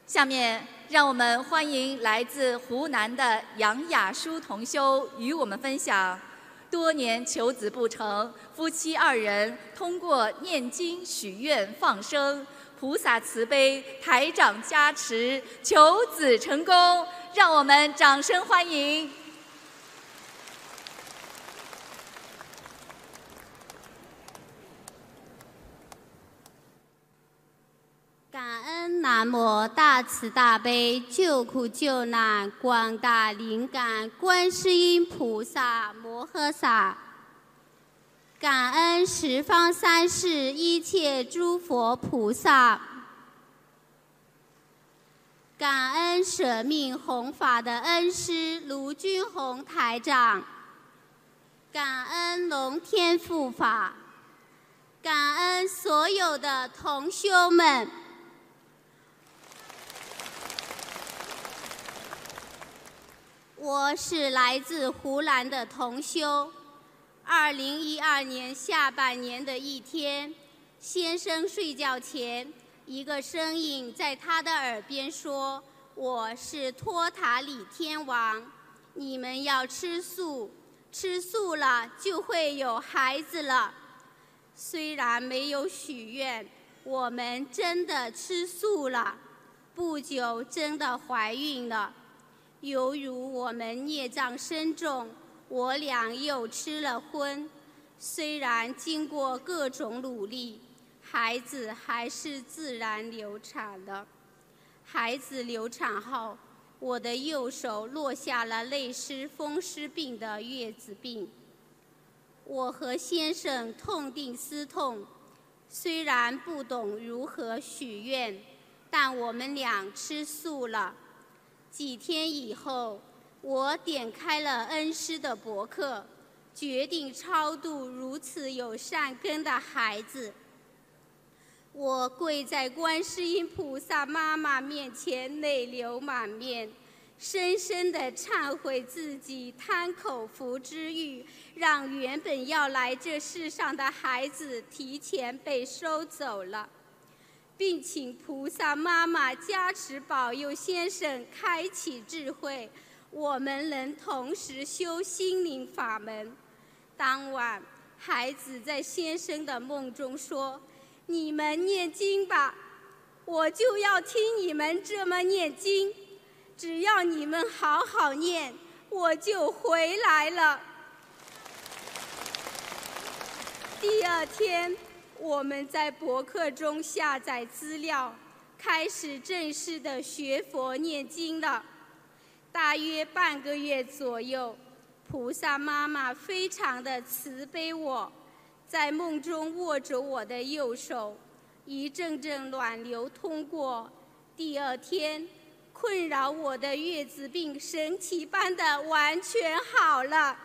下面让我们欢迎来自湖南的杨雅舒同修与我们分享多年求子不成，夫妻2人通过念经许愿放生，菩萨慈悲，台长加持，求子成功。让我们掌声欢迎。 感恩南无大慈大悲救苦救难广大灵感观世音菩萨摩诃萨，感恩十方三世一切诸佛菩萨，感恩舍命弘法的恩师卢军宏台长，感恩龙天护法，感恩所有的同修们。我是来自湖南的同修。2012年下半年的一天，先生睡觉前，一个声音在他的耳边说：“我是托塔李天王，你们要吃素，吃素了就会有孩子了。”虽然没有许愿，我们真的吃素了，不久真的怀孕了。由于我们孽障深重，我俩又吃了荤。虽然经过各种努力，孩子还是自然流产了。孩子流产后，我的右手落下了类似风湿病的月子病。我和先生痛定思痛，虽然不懂如何许愿，但我们俩吃素了。几天以后，我点开了恩师的博客，决定超度如此有善根的孩子。我跪在观世音菩萨妈妈面前，泪流满面，深深地忏悔自己贪口福之欲，让原本要来这世上的孩子提前被收走了，并请菩萨妈妈加持保佑先生开启智慧，我们能同时修心灵法门。当晚，孩子在先生的梦中说：“你们念经吧，我就要听你们这么念经，只要你们好好念，我就回来了。”第2天，我们在博客中下载资料，开始正式的学佛念经了。大约半个月左右，菩萨妈妈非常的慈悲我，在梦中握着我的右手，一阵阵暖流通过。第2天，困扰我的月子病神奇般的完全好了。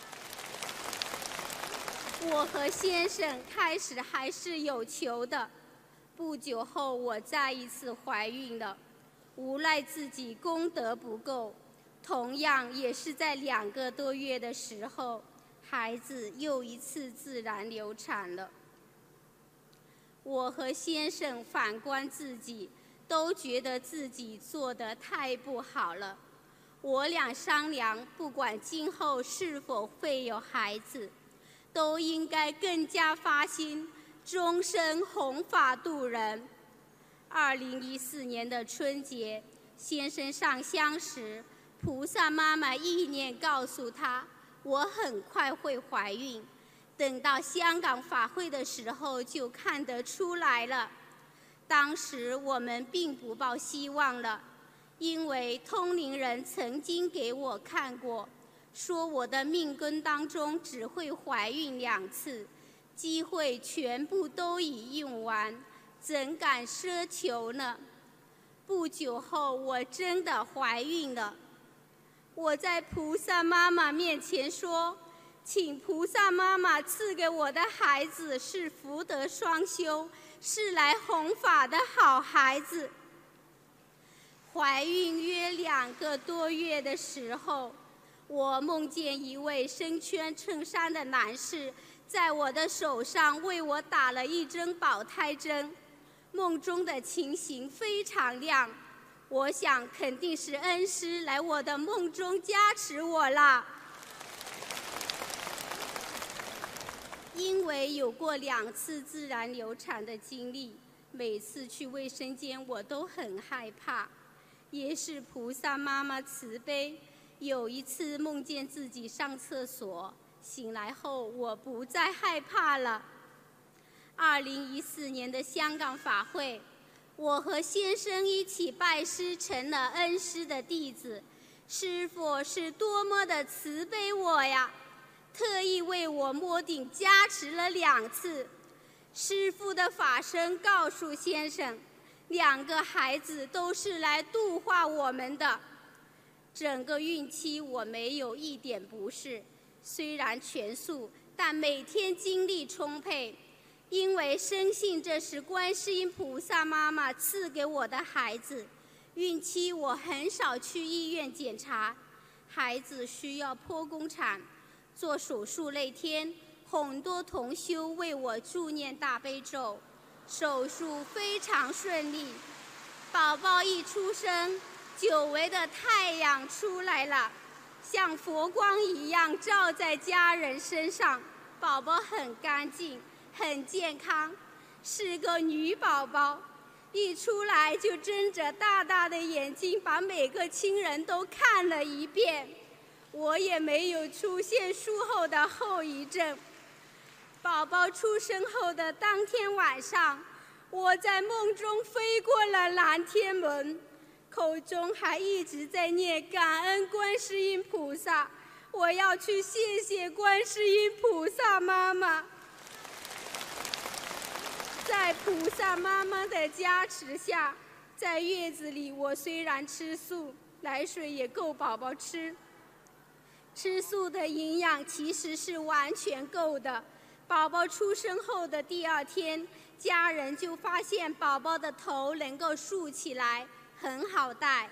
我和先生开始还是有求的，不久后我再一次怀孕了，无奈自己功德不够，同样也是在2个多月的时候，孩子又一次自然流产了。我和先生反观自己，都觉得自己做得太不好了。我俩商量，不管今后是否会有孩子，都应该更加发心，终身弘法度人。2014年的春节，先生上香时，菩萨妈妈意念告诉他，我很快会怀孕。等到香港法会的时候，就看得出来了。当时我们并不抱希望了，因为通灵人曾经给我看过，说我的命根当中只会怀孕2次，机会全部都已用完，怎敢奢求呢？不久后，我真的怀孕了。我在菩萨妈妈面前说，请菩萨妈妈赐给我的孩子是福德双修，是来弘法的好孩子。怀孕约2个多月的时候，我梦见一位身穿衬衫的男士在我的手上为我打了1针保胎针，梦中的情形非常亮。 我想肯定是恩师来我的梦中加持我了。因为有过2次自然流产的经历，每次去卫生间我都很害怕。也是菩萨妈妈慈悲，有一次梦见自己上厕所，醒来后我不再害怕了。2014年的香港法会，我和先生一起拜师，成了恩师的弟子。师父是多么的慈悲我呀，特意为我摸顶加持了2次。师父的法身告诉先生，2个孩子都是来度化我们的。整个孕期我没有一点不适，虽然全素，但每天精力充沛。因为深信这是观世音菩萨妈妈赐给我的孩子，孕期我很少去医院检查。孩子需要剖宫产，做手术那天，很多同修为我助念大悲咒，手术非常顺利。宝宝一出生，久违的太阳出来了，像佛光一样照在家人身上。宝宝很干净，很健康，是个女宝宝。一出来就睁着大大的眼睛，把每个亲人都看了一遍。我也没有出现术后的后遗症。宝宝出生后的当天晚上，我在梦中飞过了蓝天门，口中还一直在念感恩观世音菩萨，我要去谢谢观世音菩萨妈妈。在菩萨妈妈的加持下，在月子里我虽然吃素，奶水也够宝宝吃。吃素的营养其实是完全够的。宝宝出生后的第2天，家人就发现宝宝的头能够竖起来，很好带。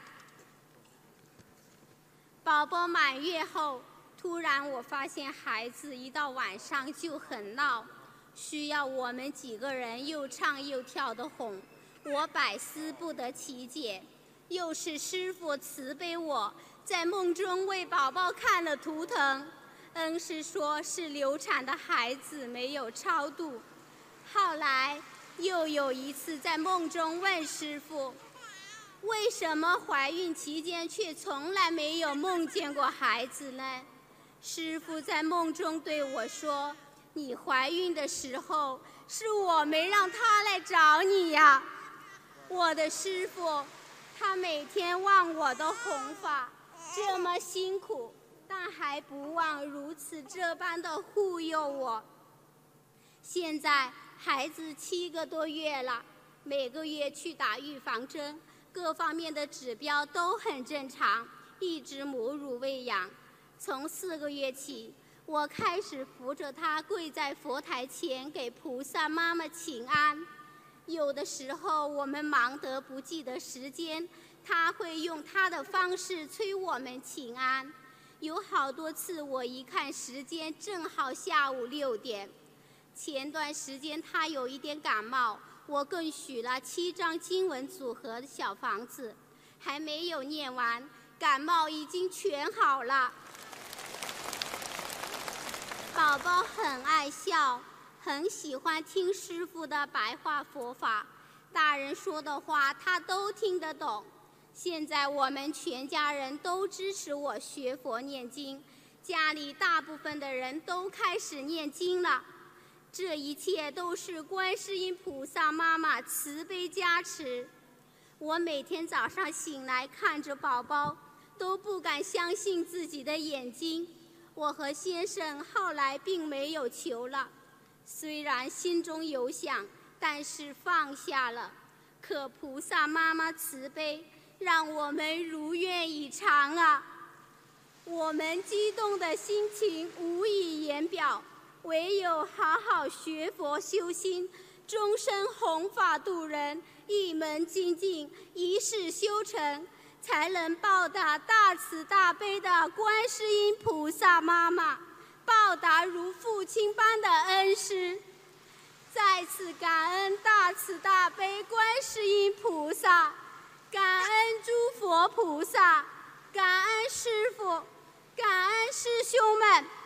宝宝满月后，突然我发现孩子一到晚上就很闹，需要我们几个人又唱又跳的哄，我百思不得其解。又是师父慈悲我，在梦中为宝宝看了图腾，恩师说是流产的孩子没有超度。后来又有一次在梦中问师父，为什么怀孕期间却从来没有梦见过孩子呢？师父在梦中对我说，你怀孕的时候是我没让他来找你呀。我的师父，他每天忘我的弘法，这么辛苦，但还不忘如此这般的护佑我。现在孩子7个多月了，每个月去打预防针，各方面的指标都很正常，一直母乳喂养。从4个月起，我开始扶着他跪在佛台前给菩萨妈妈请安。有的时候我们忙得不记得时间，他会用他的方式催我们请安。有好多次我一看时间，正好下午6点。前段时间他有一点感冒，我更许了7张经文组合的小房子，还没有念完，感冒已经全好了。宝宝很爱笑，很喜欢听师父的白话佛法，大人说的话他都听得懂。现在我们全家人都支持我学佛念经，家里大部分的人都开始念经了。这一切都是观世音菩萨妈妈慈悲加持。我每天早上醒来看着宝宝，都不敢相信自己的眼睛。我和先生后来并没有求了，虽然心中有想，但是放下了。可菩萨妈妈慈悲，让我们如愿以偿啊！我们激动的心情无以言表，唯有好好学佛修心，终身弘法度人，一门精进，一世修成，才能报答大慈大悲的观世音菩萨妈妈，报答如父亲般的恩师。再次感恩大慈大悲观世音菩萨，感恩诸佛菩萨，感恩师父，感恩师兄们。